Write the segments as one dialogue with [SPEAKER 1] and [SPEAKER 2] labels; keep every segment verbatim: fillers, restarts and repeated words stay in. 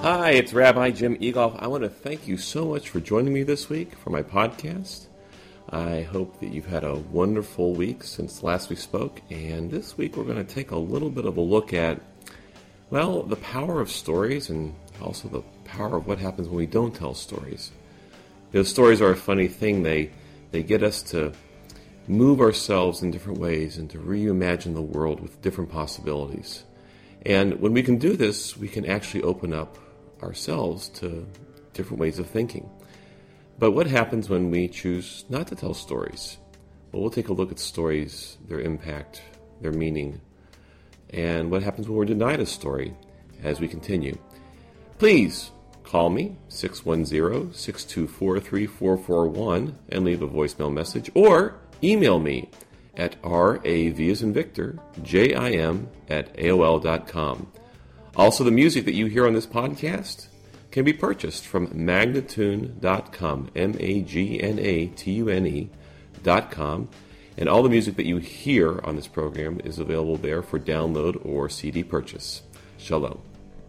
[SPEAKER 1] Hi, it's Rabbi Jim Eaglehoff. I want to thank you so much for joining me this week for my podcast. I hope that you've had a wonderful week since last we spoke, and this week we're going to take a little bit of a look at, well, the power of stories and also the power of what happens when we don't tell stories. You know, stories are a funny thing. They, they get us to move ourselves in different ways and to reimagine the world with different possibilities. And when we can do this, we can actually open up ourselves to different ways of thinking. But what happens when we choose not to tell stories? Well, we'll take a look at stories, their impact, their meaning, and what happens when we're denied a story as we continue. Please call me, six one zero, six two four, three four four one, and leave a voicemail message, or email me at rav as in Victor, J I M at A O L dot com. Also, the music that you hear on this podcast can be purchased from magnatune dot com, M A G N A T U N E dot com, and all the music that you hear on this program is available there for download or C D purchase. Shalom.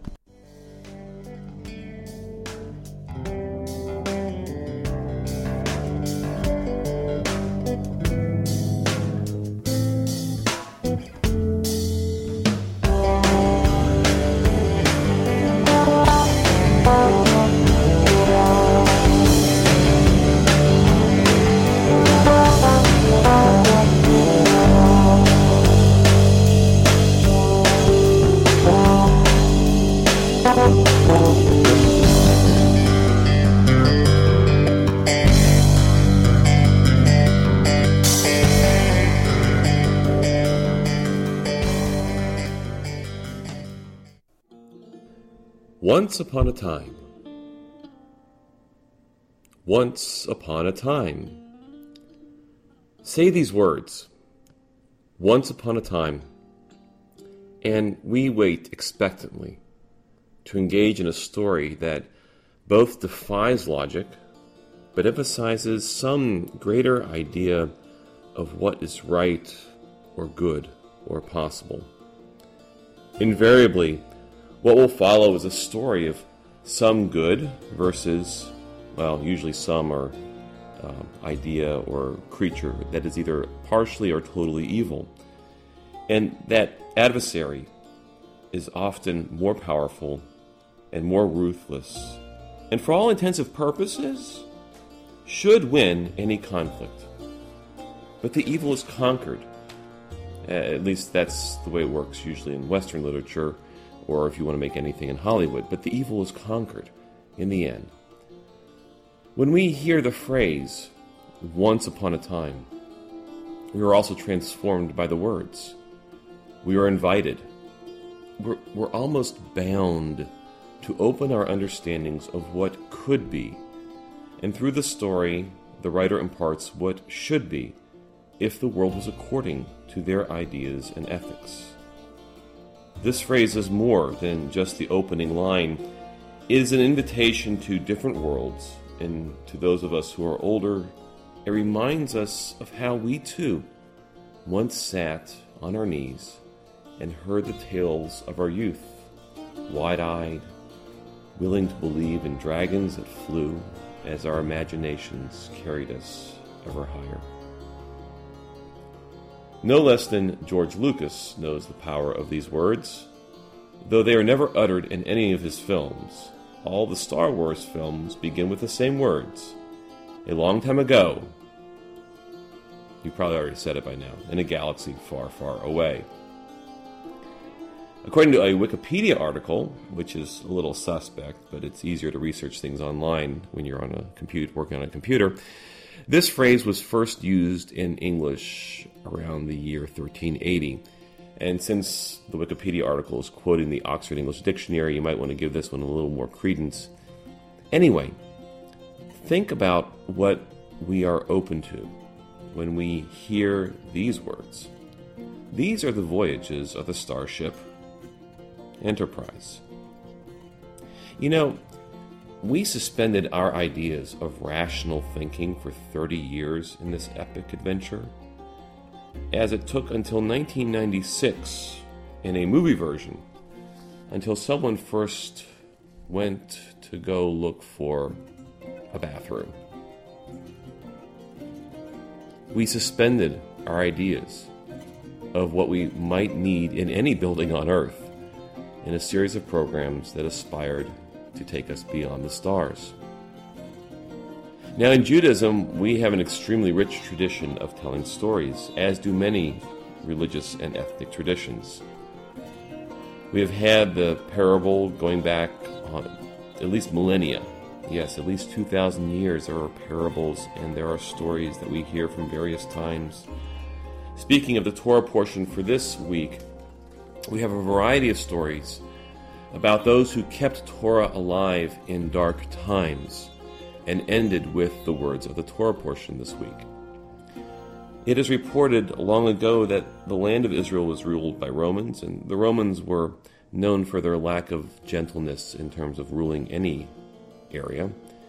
[SPEAKER 1] Once upon a time. Once upon a time. Say these words. Once upon a time. And we wait expectantly to engage in a story that both defies logic, but emphasizes some greater idea of what is right or good or possible. Invariably, what will follow is a story of some good versus, well, usually some or um, idea or creature that is either partially or totally evil. And that adversary is often more powerful and more ruthless, and for all intensive purposes, should win any conflict. But the evil is conquered. At least that's the way it works usually in Western literature, or if you want to make anything in Hollywood, but the evil is conquered in the end. When we hear the phrase, once upon a time, we are also transformed by the words. We are invited. We're, we're almost bound to open our understandings of what could be, and through the story, the writer imparts what should be if the world was according to their ideas and ethics. This phrase is more than just the opening line. It is an invitation to different worlds, and to those of us who are older, it reminds us of how we too once sat on our knees and heard the tales of our youth, wide-eyed, willing to believe in dragons that flew as our imaginations carried us ever higher. No less than George Lucas knows the power of these words. Though they are never uttered in any of his films, all the Star Wars films begin with the same words. A long time ago, you probably already said it by now, in a galaxy far, far away. According to a Wikipedia article, which is a little suspect, but it's easier to research things online when you're on a computer, working on a computer, this phrase was first used in English around the year thirteen eighty. And since the Wikipedia article is quoting the Oxford English Dictionary, you might want to give this one a little more credence. Anyway, think about what we are open to when we hear these words. These are the voyages of the starship Enterprise. You know, we suspended our ideas of rational thinking for thirty years in this epic adventure, as it took until nineteen ninety-six in a movie version until someone first went to go look for a bathroom. We suspended our ideas of what we might need in any building on Earth in a series of programs that aspired to take us beyond the stars. Now, in Judaism, we have an extremely rich tradition of telling stories, as do many religious and ethnic traditions. We have had the parable going back on at least millennia. Yes, at least two thousand years there are parables and there are stories that we hear from various times. Speaking of the Torah portion for this week, we have a variety of stories about those who kept Torah alive in dark times, and ended with the words of the Torah portion this week. It is reported long ago that the land of Israel was ruled by Romans, and the Romans were known for their lack of gentleness in terms of ruling any area.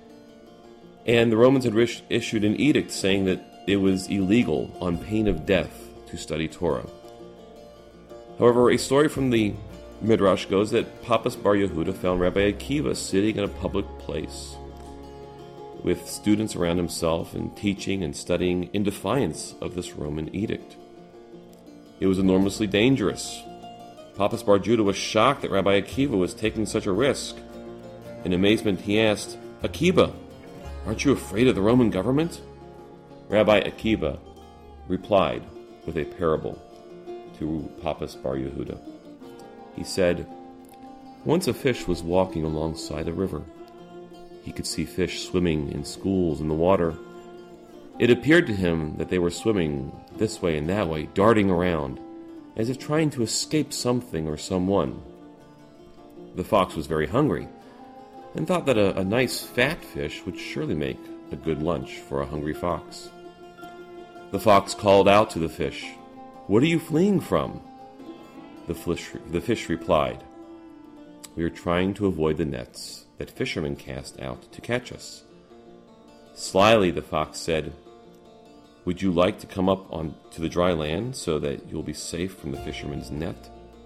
[SPEAKER 1] And the Romans had issued an edict saying that it was illegal on pain of death to study Torah. However, a story from the Midrash goes that Papas Bar Yehuda found Rabbi Akiva sitting in a public place with students around himself and teaching and studying in defiance of this Roman edict. It was enormously dangerous. Papas Bar Judah was shocked that Rabbi Akiva was taking such a risk. In amazement, he asked, "Akiva, aren't you afraid of the Roman government?" Rabbi Akiva replied with a parable to Papas Bar Yehuda. He said, "Once a fish was walking alongside a river. He could see fish swimming in schools in the water. It appeared to him that they were swimming this way and that way, darting around, as if trying to escape something or someone. The fox was very hungry, and thought that a, a nice fat fish would surely make a good lunch for a hungry fox. The fox called out to the fish, 'What are you fleeing from?' The fish, the fish replied, 'We are trying to avoid the nets that fishermen cast out to catch us.' Slyly the fox said, 'Would you like to come up on to the dry land so that you'll be safe from the fisherman's net?'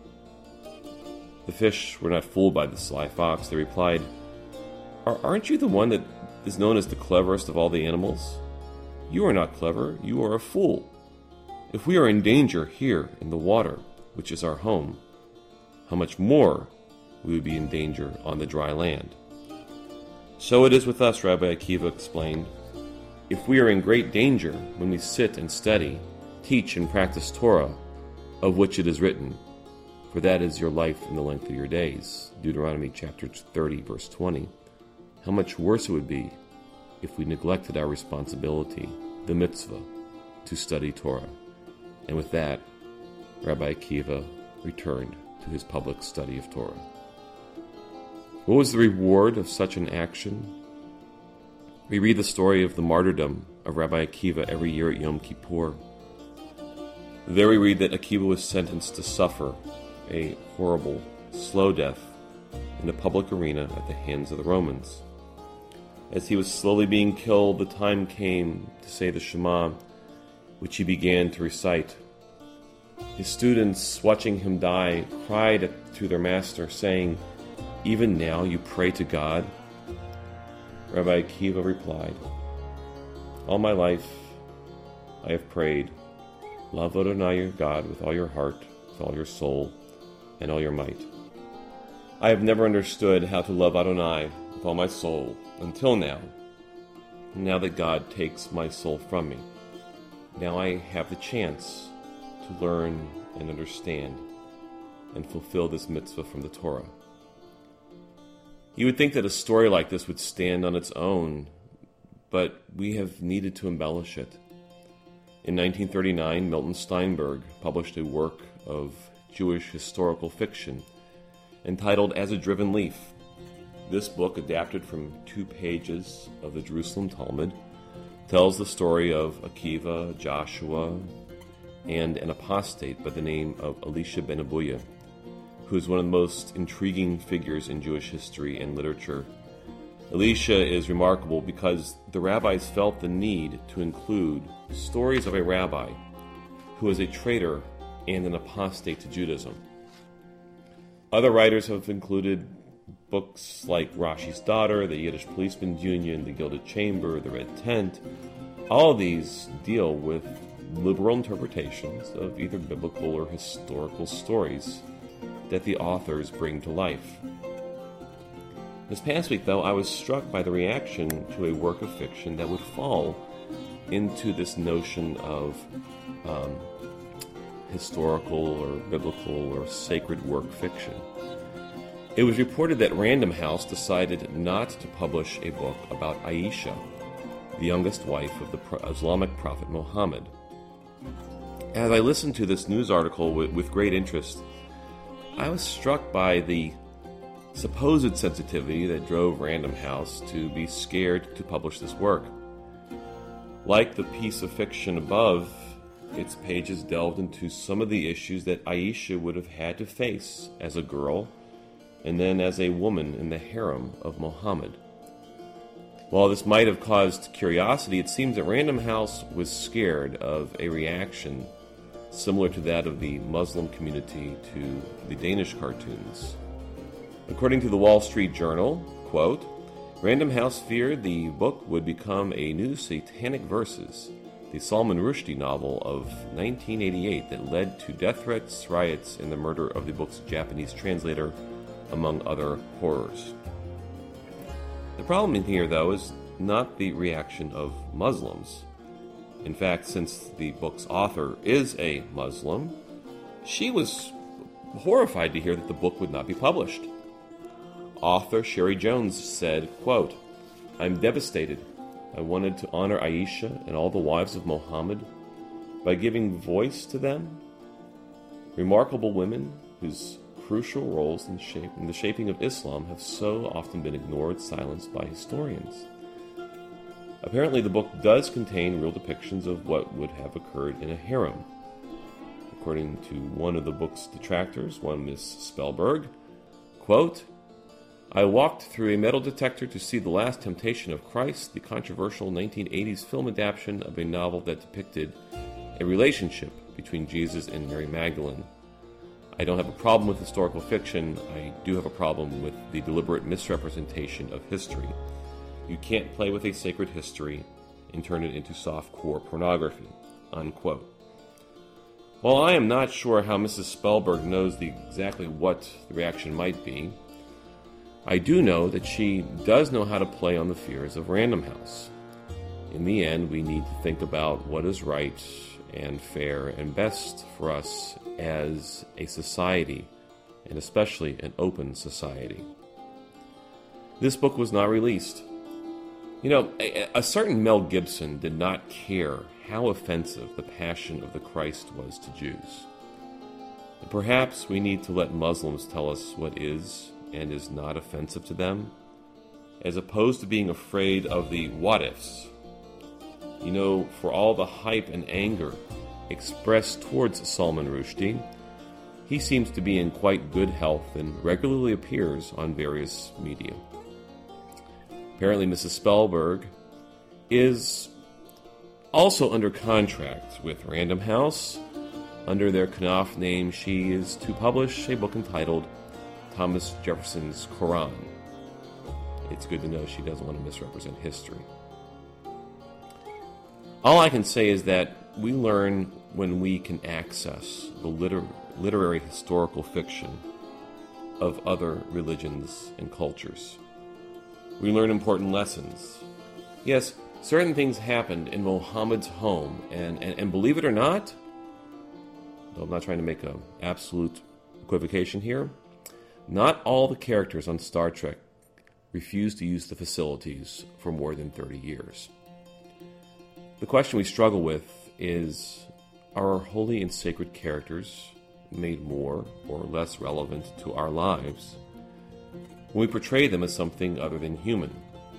[SPEAKER 1] The fish were not fooled by the sly fox. They replied, Aren't you the one that is known as the cleverest of all the animals? You are not clever, you are a fool. If we are in danger here in the water, which is our home, how much more we would be in danger on the dry land. So it is with us, Rabbi Akiva explained. If we are in great danger when we sit and study, teach and practice Torah, of which it is written, for that is your life in the length of your days, Deuteronomy chapter thirty, verse twenty, how much worse it would be if we neglected our responsibility, the mitzvah, to study Torah. And with that, Rabbi Akiva returned to his public study of Torah. What was the reward of such an action? We read the story of the martyrdom of Rabbi Akiva every year at Yom Kippur. There we read that Akiva was sentenced to suffer a horrible, slow death in a public arena at the hands of the Romans. As he was slowly being killed, the time came to say the Shema, which he began to recite. His students, watching him die, cried to their master, saying, "Even now you pray to God?" Rabbi Akiva replied, "All my life I have prayed, love Adonai your God with all your heart, with all your soul, and all your might. I have never understood how to love Adonai with all my soul until now. Now that God takes my soul from me, now I have the chance to learn and understand and fulfill this mitzvah from the Torah." You would think that a story like this would stand on its own, but we have needed to embellish it. In nineteen thirty-nine, Milton Steinberg published a work of Jewish historical fiction entitled As a Driven Leaf. This book, adapted from two pages of the Jerusalem Talmud, tells the story of Akiva, Joshua, and an apostate by the name of Elisha ben Abuya, who is one of the most intriguing figures in Jewish history and literature. Elisha is remarkable because the rabbis felt the need to include stories of a rabbi who is a traitor and an apostate to Judaism. Other writers have included books like Rashi's Daughter, The Yiddish Policeman's Union, The Gilded Chamber, The Red Tent, all of these deal with liberal interpretations of either biblical or historical stories that the authors bring to life. This past week, though, I was struck by the reaction to a work of fiction that would fall into this notion of um, historical or biblical or sacred work fiction. It was reported that Random House decided not to publish a book about Aisha, the youngest wife of the Islamic prophet Muhammad. As I listened to this news article with, with great interest, I was struck by the supposed sensitivity that drove Random House to be scared to publish this work. Like the piece of fiction above, its pages delved into some of the issues that Aisha would have had to face as a girl and then as a woman in the harem of Muhammad. While this might have caused curiosity, it seems that Random House was scared of a reaction similar to that of the Muslim community to the Danish cartoons. According to the Wall Street Journal, quote, Random House feared the book would become a new Satanic Verses, the Salman Rushdie novel of nineteen eighty-eight that led to death threats, riots, and the murder of the book's Japanese translator, among other horrors. The problem in here, though, is not the reaction of Muslims. In fact, since the book's author is a Muslim, she was horrified to hear that the book would not be published. Author Sherry Jones said, quote, I'm devastated. I wanted to honor Aisha and all the wives of Muhammad by giving voice to them, remarkable women whose crucial roles in, shape, in the shaping of Islam have so often been ignored, silenced by historians. Apparently, the book does contain real depictions of what would have occurred in a harem. According to one of the book's detractors, one Miss Spellberg, quote, I walked through a metal detector to see The Last Temptation of Christ, the controversial nineteen eighties film adaptation of a novel that depicted a relationship between Jesus and Mary Magdalene. I don't have a problem with historical fiction. I do have a problem with the deliberate misrepresentation of history. You can't play with a sacred history and turn it into soft-core pornography, unquote. While I am not sure how Missus Spellberg knows the, exactly what the reaction might be, I do know that she does know how to play on the fears of Random House. In the end, we need to think about what is right and fair and best for us as a society, and especially an open society. This book was not released. You know, a, a certain Mel Gibson did not care how offensive the Passion of the Christ was to Jews. And perhaps we need to let Muslims tell us what is and is not offensive to them, as opposed to being afraid of the what-ifs. You know, for all the hype and anger expressed towards Salman Rushdie, he seems to be in quite good health and regularly appears on various media. Apparently, Missus Spellberg is also under contract with Random House. Under their Knopf name, she is to publish a book entitled Thomas Jefferson's Quran. It's good to know she doesn't want to misrepresent history. All I can say is that we learn when we can access the liter- literary historical fiction of other religions and cultures. We learn important lessons. Yes, certain things happened in Muhammad's home, and, and, and believe it or not, though I'm not trying to make an absolute equivocation here, not all the characters on Star Trek refused to use the facilities for more than thirty years. The question we struggle with is, are our holy and sacred characters made more or less relevant to our lives when we portray them as something other than human?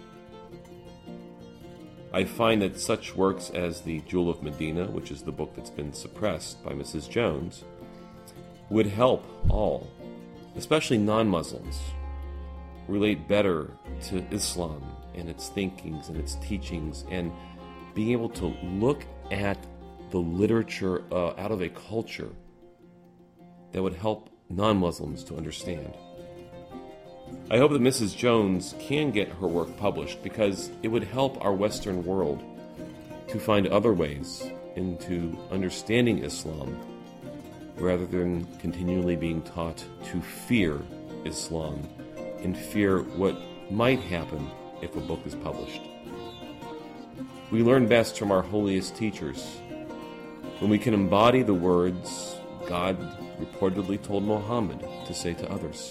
[SPEAKER 1] I find that such works as The Jewel of Medina, which is the book that's been suppressed by Missus Jones, would help all, especially non-Muslims, relate better to Islam and its thinkings and its teachings, and being able to look at the literature uh, out of a culture that would help non-Muslims to understand. I hope that Missus Jones can get her work published because it would help our Western world to find other ways into understanding Islam rather than continually being taught to fear Islam and fear what might happen if a book is published. We learn best from our holiest teachers when we can embody the words God reportedly told Muhammad to say to others.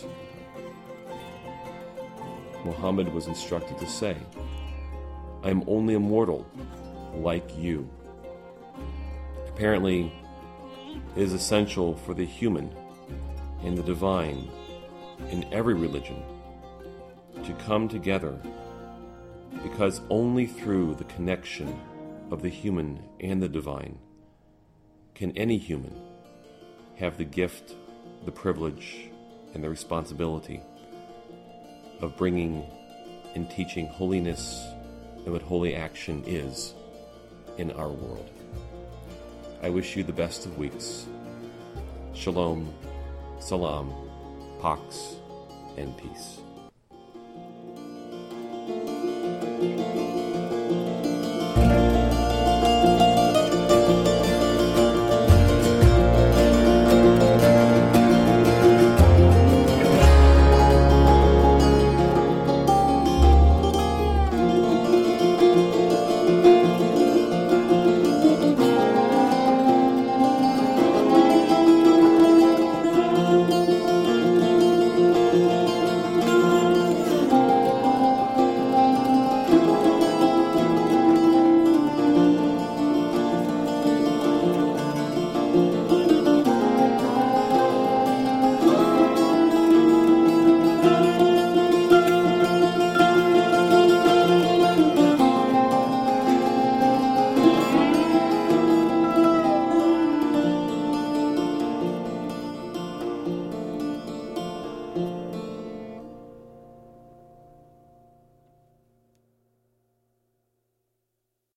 [SPEAKER 1] Muhammad was instructed to say, "I am only a mortal like you." Apparently, it is essential for the human and the divine in every religion to come together, because only through the connection of the human and the divine can any human have the gift, the privilege, and the responsibility of bringing and teaching holiness and what holy action is in our world. I wish you the best of weeks. Shalom, salam, pax, and peace.